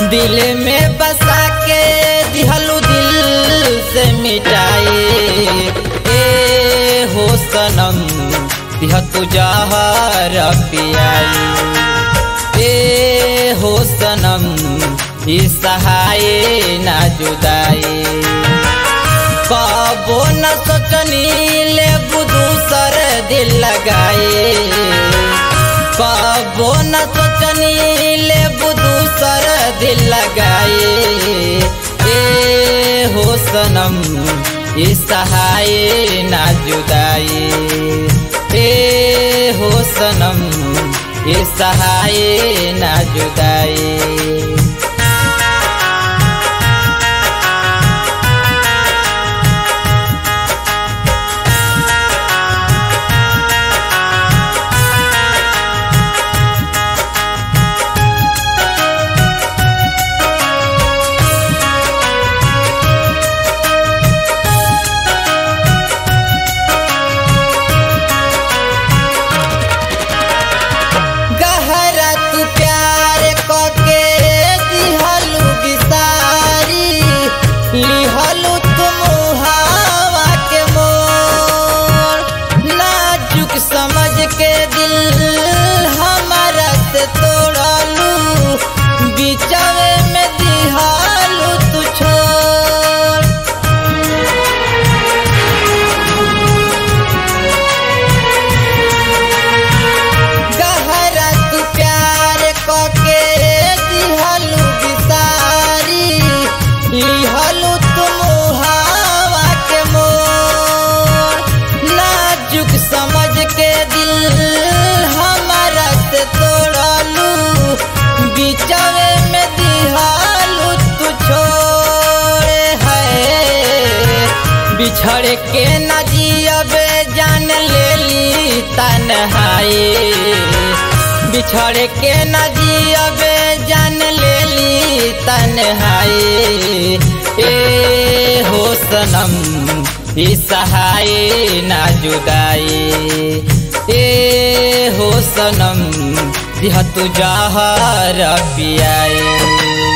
दिल में बसा के दिहलू दिल से मिटाए। ए हो सनम दिह तू जहर पियाई। ए हो सनम ई सहाय ना जुदाई। कबो न सोचनी लेबू दूसर दिल लगाए। कबो न सोचनी लेबू दूसर दिल लगाए। ए हो सनम ई सहाय ना जुदाई। ए हो सनम ई सहाय ना जुदाई। बिछड़ के न जियबे जान लेली तन्हाई। बिछड़ के न जियबे जान लेली तन्हाई। ए हो सनम ई सहाय ना जुदाई। ए हो सनम दिह तू जहर पियाई।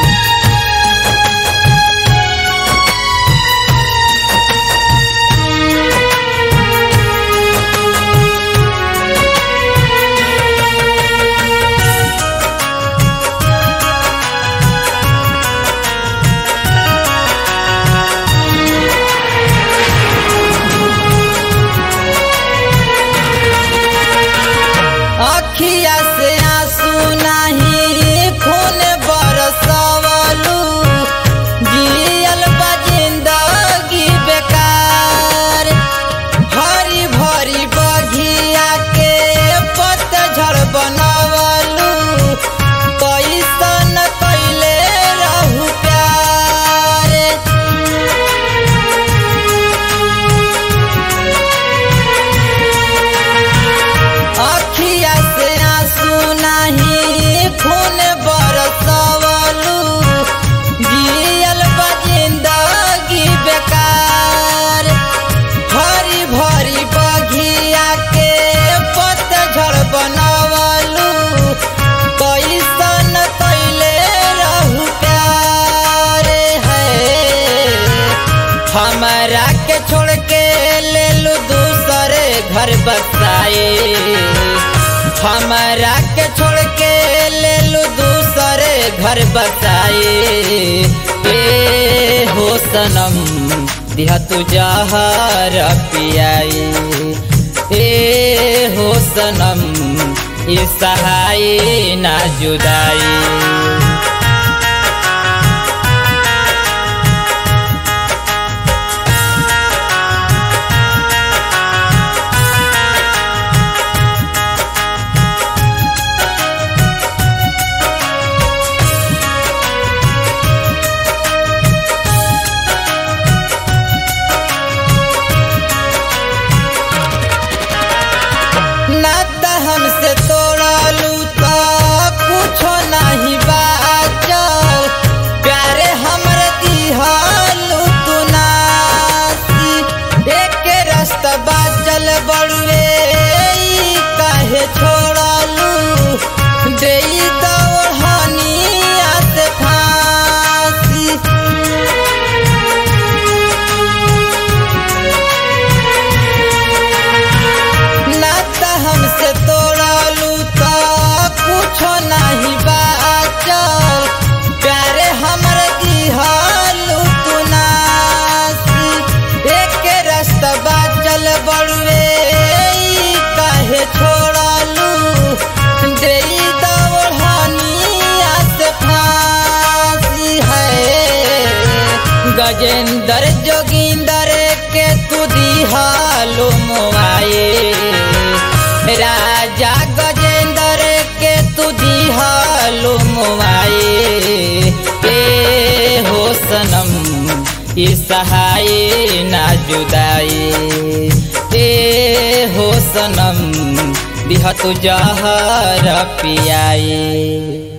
अखिया से आंसू नहीं खून बरसवलू। जियल बा जिंदगी बेकार। हरी भरी बगिया के पतझड़ बनवलू। कैसन कैले रहू प्यार। अखिया से आंसू नहीं खून बरसवलू। जियल बा जिंदगी बेकार। हरी भरी बगिया के पतझड़ बनवलू। कैसन कैले रहू प्यार है। हमरा के छोड़ के ले लू दूसरे घर बसाए। हमरा के छोड़ के ले लू दूसरे घर बसाए। ए हो सनम दिह तू जहर पियाई। ए हो सनम ई सहाय ना जुदाई। नाता हमसे तोड़लू तो कुछो नहीं बाचल। प्यारे हमरे दिहलू तू नासी। एक रास्ता बाचल बड़ुए काहे छोड़लू। देई दौड़निया से गजेंद्र जोगिंदर के तू दिहालो मोआए, राजा गजेंद्र के तू दिहालो मोआए। ए हो सनम ई सहाय ना जुदाई, ए हो सनम दिह तू जहर पियाए।